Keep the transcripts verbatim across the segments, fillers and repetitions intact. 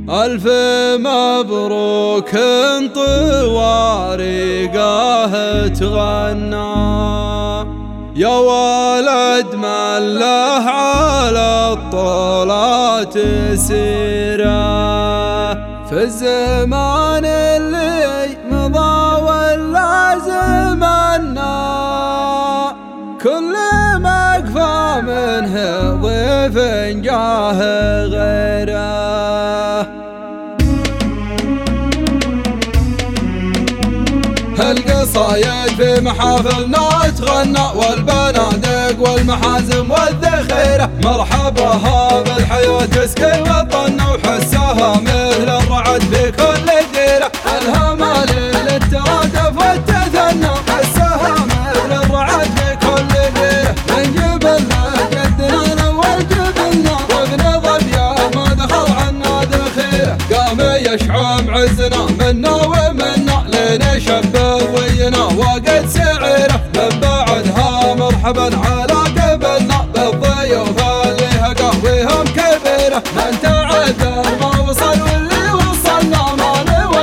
ألف مبروك طوارقه تغنى يا ولد من له على الطلات سيره في الزمان اللي مضى ولا زمنا كل مقفى منه ضيف جاه غيره. القصايد في محافلنا تغنى والبنادق والمحازم والذخيرة مرحباها بالحياة تسكن وطننا وحسها مثل الرعد في كل ديرة. الهمال للترادف والتثنى حسها مثل الرعد في كل ديرة. من جبلنا جدنا والجبلنا وابن ظبيا ما دخل عنا دخيرة قام يشعم عزنا منا ومنا لين شبه وينا وقد سعيره من بعدها مرحبا على قبلنا بالضيوف اللي قهويهم كبيره. من تعذر ما وصل واللي وصلنا ما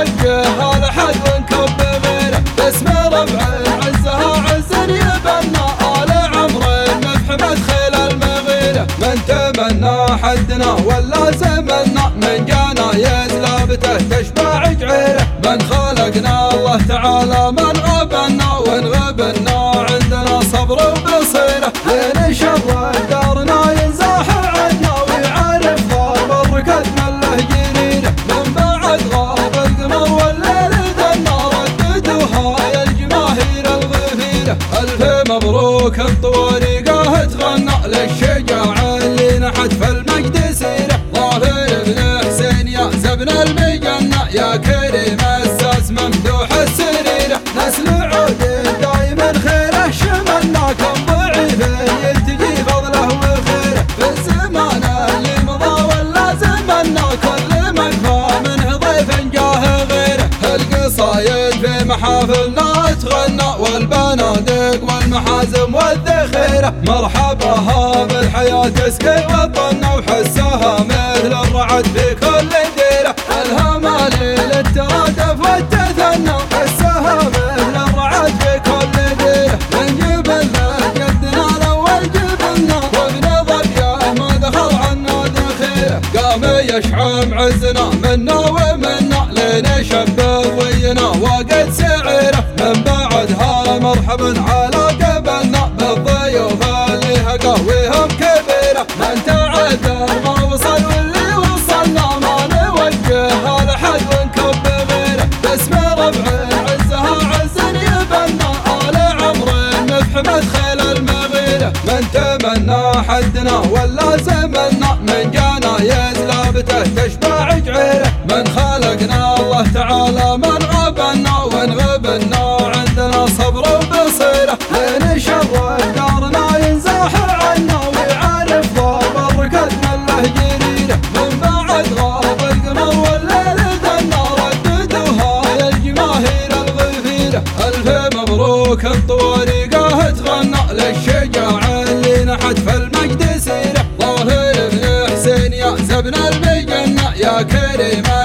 نوجه لحد ونكب غيره. باسم ربع عزها عز يبنى آل عمر مفحمة خيل المغيره. من تمنى حدنا ولا زمنا من جانا يزلابته تشبع جعيره. من خلقنا الله تعالى من غبنا وان غبنا عندنا صبر وبصيره. لين شر دارنا ينزاح عنا ويعرف ضرب الركض من له جريره. من بعد غاب القمر والليل دنا رددوها يا الجماهير الغفيره. الف مبروك الطوارقه تغنى للشجاعه اللي نحت في المجد سيره. ظافر ابن حسين يا زبن المجنة يا كريم الساس ممدوح السريرة. نسل عود دايما خيره شملنا كم ضعيف يلتقي فضله وخيره. في الزمان اللي مضى ولا زمنا كل مقفى منه ضيف جاه غيره. القصايد في محافلنا تغنى والبنادق والمحازم والذخيرة مرحباها بالحياة تسكن وطننا وحسها مثل الرعد في كل ديرة. الهمال للترادف والتثنى حسها مثل الرعد في كل ديرة. من جبلنا جدنا الاول جبلنا وابن ظبيا ما دخل عنا دخيره قام يشعم عزنا منا ومنا لين شبه وينا وقد سعيره. من بعدها مرحبا على قبلنا بالضيوف اللي قهويهم كبيره. من تعذر ما وصل واللي وصلنا ما نوجه لحد ونكب غيره. باسم ربع عزها عز يبنى آل عمر مفحمة خيل المغيره. من تمنى حدنا ولا زمنا من جانا يزلابته تشبع جعيره. من خلقنا الله تعالى من غبنا وان غبنا عندنا صبر وبصيره. لين شر دارنا ينزاح عنا ويعرف ضرب الركض من له جريره. من بعد غاب القمر والليل دنا رددوها يا الجماهير الغفيره. الف مبروك الطوارقه تغنى للشجاعه اللي نحت في المجد سيره. ظاهر ابن حسين يا زبن المجنة يا كريم